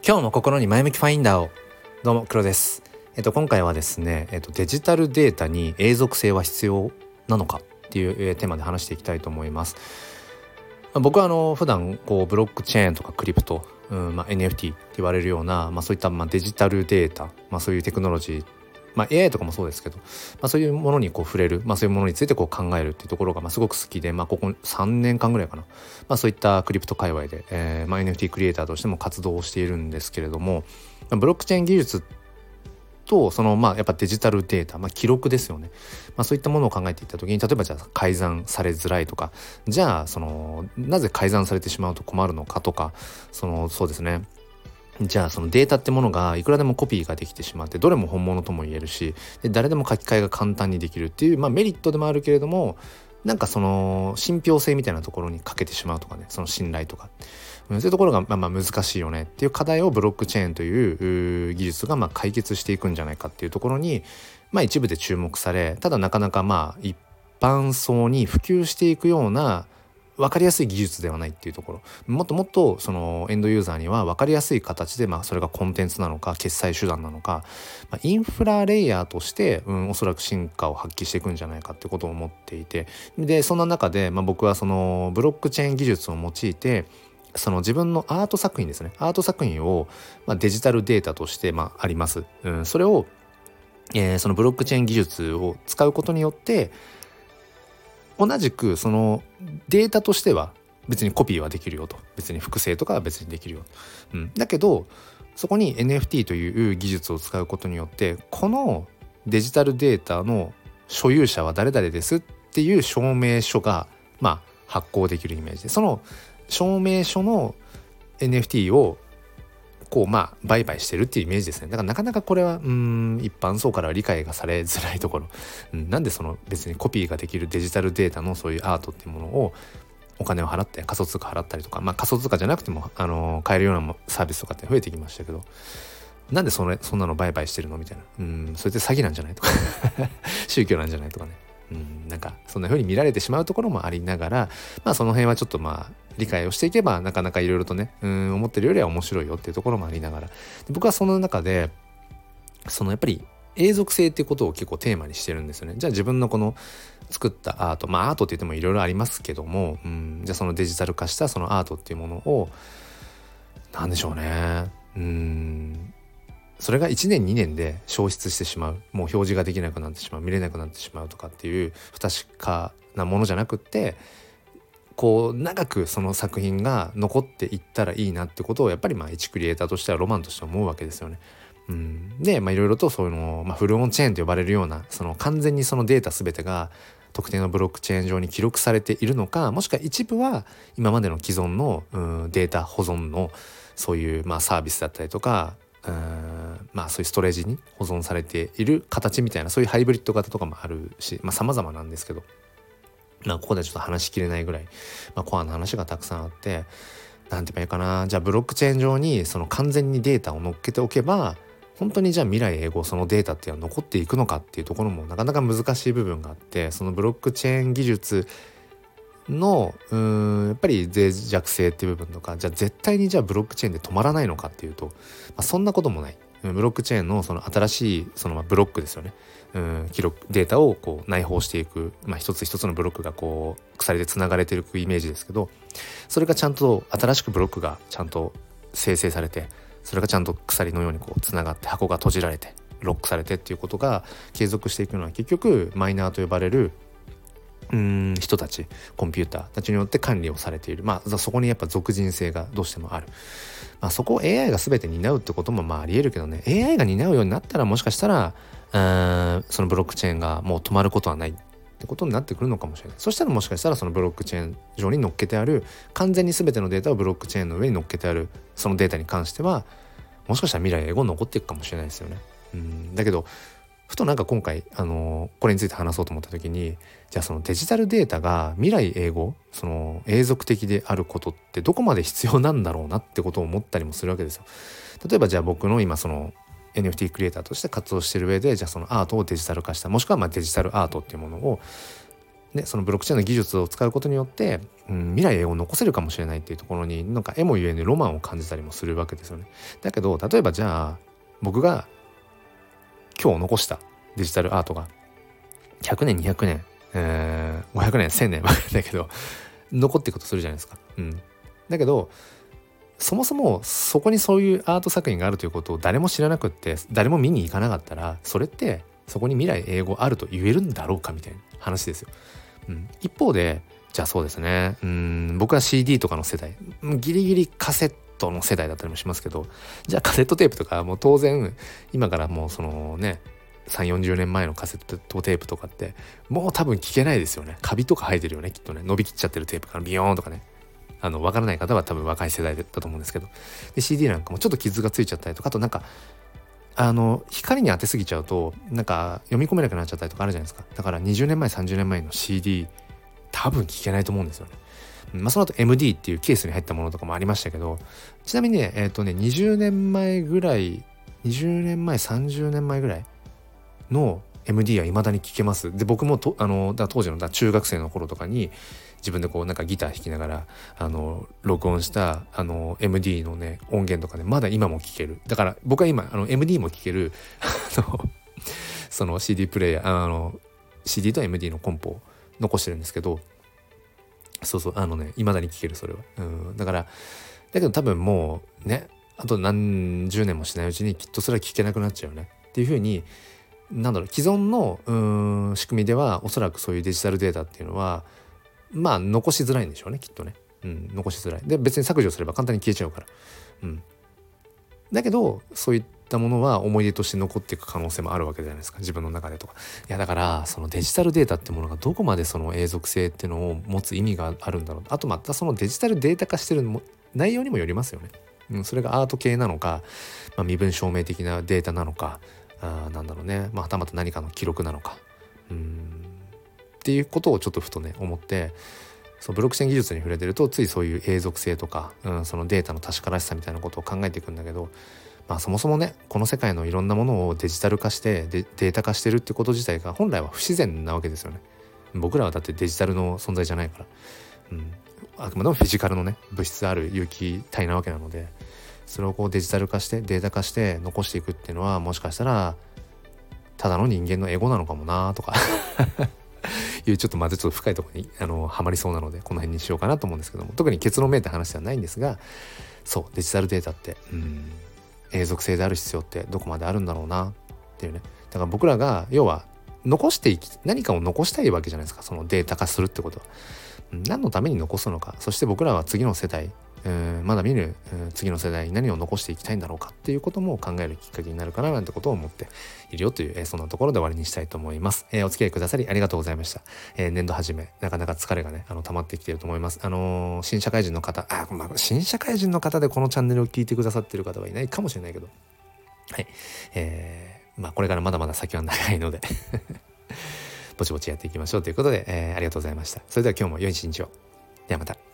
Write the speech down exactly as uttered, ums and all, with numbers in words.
今日も心に前向きファインダーを。どうも黒です。えっと今回はですね、えっとデジタルデータに永続性は必要なのかっていう、えーテーマで話していきたいと思います。まあ僕はあの普段こうブロックチェーンとかクリプト、うんまあ、エヌエフティー って言われるような、まあ、そういったまあデジタルデータ、まあ、そういうテクノロジー、まあ、エーアイ とかもそうですけど、まあ、そういうものにこう触れる、まあ、そういうものについてこう考えるっていうところがまあすごく好きで、まあ、ここさんねんかんぐらいかな、まあ、そういったクリプト界隈で、えーまあ、エヌエフティー クリエイターとしても活動をしているんですけれども、まあブロックチェーン技術とそのまあやっぱデジタルデータ、まあ、記録ですよね、まあ、そういったものを考えていった時に、例えばじゃあ改ざんされづらいとか、じゃあそのなぜ改ざんされてしまうと困るのかとか、そのそうですね、じゃあそのデータってものがいくらでもコピーができてしまって、どれも本物とも言えるし、で誰でも書き換えが簡単にできるっていう、まあ、メリットでもあるけれども、なんかその信憑性みたいなところに欠けてしまうとかね、その信頼とか、うん、そういうところがまあまあ難しいよねっていう課題をブロックチェーンという技術がまあ解決していくんじゃないかっていうところに、まあ、一部で注目され、ただなかなかまあ一般層に普及していくような分かりやすい技術ではないっていうところ、もっともっとそのエンドユーザーには分かりやすい形で、まあそれがコンテンツなのか決済手段なのか、まあ、インフラレイヤーとして、うん、おそらく進化を発揮していくんじゃないかってことを思っていて、でそんな中で、まあ、僕はそのブロックチェーン技術を用いて、その自分のアート作品ですね、アート作品を、まあ、デジタルデータとして、まあ、あります、うん、それを、えー、そのブロックチェーン技術を使うことによって、同じくそのデータとしては別にコピーはできるよと、別に複製とかは別にできるよ、うん、だけどそこに エヌエフティー という技術を使うことによって、このデジタルデータの所有者は誰々ですっていう証明書がまあ発行できるイメージで、その証明書の エヌエフティー をこうまあ売買してるっていうイメージですね。だからなかなかこれはうーん一般層からは理解がされづらいところ、うん、なんでその別にコピーができるデジタルデータのそういうアートっていうものをお金を払って仮想通貨払ったりとか、まあ仮想通貨じゃなくてもあの買えるようなサービスとかって増えてきましたけど、なんでそれそんなの売買してるのみたいな、うんそれって詐欺なんじゃないとか宗教なんじゃないとかね、うんなんかそんな風に見られてしまうところもありながら、まあその辺はちょっとまあ理解をしていけばなかなかいろいろとね、うん思ってるよりは面白いよっていうところもありながら、で僕はその中でそのやっぱり永続性っていうことを結構テーマにしてるんですよね。じゃあ自分のこの作ったアート、まあアートって言ってもいろいろありますけども、うん、じゃあそのデジタル化したそのアートっていうものをなんでしょうね、うんそれがいちねんにねんで消失してしまう、もう表示ができなくなってしまう、見れなくなってしまうとかっていう不確かなものじゃなくって、こう長くその作品が残っていったらいいなってことをやっぱりまあ一クリエイターとしてはロマンとして思うわけですよね。うん、でまあいろいろとそういうのを、まあ、フルオンチェーンと呼ばれるような、その完全にそのデータ全てが特定のブロックチェーン上に記録されているのか、もしくは一部は今までの既存の、うん、データ保存のそういうまあサービスだったりとか、うんまあそういうストレージに保存されている形みたいな、そういうハイブリッド型とかもあるし、まあ様々なんですけど、まあここでちょっと話しきれないぐらい、まあ、コアな話がたくさんあって、なんて言えばいいかな、じゃあブロックチェーン上にその完全にデータを乗っけておけば、本当にじゃあ未来永劫そのデータっていうのは残っていくのかっていうところもなかなか難しい部分があって、そのブロックチェーン技術のうーんやっぱり脆弱性っていう部分とか、じゃあ絶対にじゃあブロックチェーンで止まらないのかっていうと、まあ、そんなこともない。ブロックチェーンのその新しいそのまあブロックですよね、うん記録データをこう内包していく、まあ、一つ一つのブロックがこう鎖でつながれていくイメージですけど、それがちゃんと新しくブロックがちゃんと生成されて、それがちゃんと鎖のようにこうつながって箱が閉じられてロックされてっていうことが継続していくのは、結局マイナーと呼ばれるうーん人たち、コンピューターたちによって管理をされている。まあそこにやっぱ属人性がどうしてもある。まあそこを エーアイ が全て担うってこともまあありえるけどね、 エーアイ が担うようになったらもしかしたらうーんそのブロックチェーンがもう止まることはないってことになってくるのかもしれない。そしたらもしかしたらそのブロックチェーン上に乗っけてある、完全に全てのデータをブロックチェーンの上に乗っけてあるそのデータに関しては、もしかしたら未来永劫残っていくかもしれないですよね。うんだけどふとなんか今回、あのー、これについて話そうと思った時に、じゃあそのデジタルデータが未来永劫その永続的であることってどこまで必要なんだろうなってことを思ったりもするわけですよ。例えばじゃあ僕の今その エヌエフティー クリエイターとして活動している上で、じゃあそのアートをデジタル化した、もしくはまあデジタルアートっていうものをね、そのブロックチェーンの技術を使うことによって、うん、未来永劫残せるかもしれないっていうところになんか絵もゆえにロマンを感じたりもするわけですよね。だけど例えばじゃあ僕が今日残したデジタルアートがひゃくねんにひゃくねん、えー、ごひゃくねんせんねんわかんないけど残っていくとするじゃないですか。うん、だけどそもそもそこにそういうアート作品があるということを誰も知らなくって誰も見に行かなかったらそれってそこに未来永劫あると言えるんだろうかみたいな話ですよ。うん、一方でじゃあそうですね、うん僕は シーディー とかの世代ギリギリカセットの世代だったりもしますけど、じゃあカセットテープとかもう当然今からもうそのねさんじゅうよんじゅうねんまえのカセットテープとかってもう多分聞けないですよね。カビとか生えてるよねきっとね。伸びきっちゃってるテープからビヨーンとかね、あの分からない方は多分若い世代だと思うんですけど、で シーディー なんかもちょっと傷がついちゃったりとか、あとなんかあの光に当てすぎちゃうとなんか読み込めなくなっちゃったりとかあるじゃないですか。だからにじゅうねんまえさんじゅうねんまえの シーディー 多分聞けないと思うんですよね。まあその後 エムディー っていうケースに入ったものとかもありましたけど、ちなみにねえっとねにじゅうねんまえぐらいにじゅうねんまえさんじゅうねんまえぐらいの エムディー は未だに聞けます。で僕もとあのだ当時のだ中学生の頃とかに自分でこうなんかギター弾きながらあの録音したあの エムディー のね音源とかねまだ今も聞ける。だから僕は今あの エムディー も聞けるあのその シーディー プレイヤーあの シーディー と エムディー のコンポを残してるんですけど、そうそうあのね未だに聞けるそれは。うんだからだけど多分もうねあと何十年もしないうちにきっとそれは聞けなくなっちゃうよねっていう風になんだろう既存のうーん仕組みではおそらくそういうデジタルデータっていうのはまあ残しづらいんでしょうねきっとね、うん、残しづらいで別に削除すれば簡単に消えちゃうから、うん、だけどそういったものは思い出として残っていく可能性もあるわけじゃないですか自分の中でとか。いやだからそのデジタルデータってものがどこまでその永続性っていうのを持つ意味があるんだろう。あとまたそのデジタルデータ化してるのも内容にもよりますよね、うん、それがアート系なのか、まあ、身分証明的なデータなのかあなんだろうね、まあ、はたまた何かの記録なのかうんっていうことをちょっとふとね思って、そうブロックチェーン技術に触れてるとついそういう永続性とか、うん、そのデータの確からしさみたいなことを考えていくんだけど、まあそもそもねこの世界のいろんなものをデジタル化してデータ化してるってこと自体が本来は不自然なわけですよね。僕らはだってデジタルの存在じゃないから、うん、あくまでもフィジカルのね物質ある有機体なわけなので、それをこうデジタル化してデータ化して残していくっていうのはもしかしたらただの人間のエゴなのかもなとかいうちょっとまずちょっと深いところにあのはまりそうなのでこの辺にしようかなと思うんですけども、特に結論めいた話ではないんですが、そうデジタルデータってうん永続性である必要ってどこまであるんだろうなっていうね。だから僕らが要は残していき何かを残したいわけじゃないですか、そのデータ化するってことは。何のために残すのか、そして僕らは次の世代うんまだ見る次の世代に何を残していきたいんだろうかっていうことも考えるきっかけになるかななんてことを思っているよという、えー、そんなところで終わりにしたいと思います。えー、お付き合いくださりありがとうございました。えー、年度始めなかなか疲れがねあの溜まってきていると思います。あのー、新社会人の方あ、まあ、新社会人の方でこのチャンネルを聞いてくださっている方はいないかもしれないけど、はい、えー、まあこれからまだまだ先は長いのでぼちぼちやっていきましょうということで、えー、ありがとうございました。それでは今日も良い一日を。ではまた。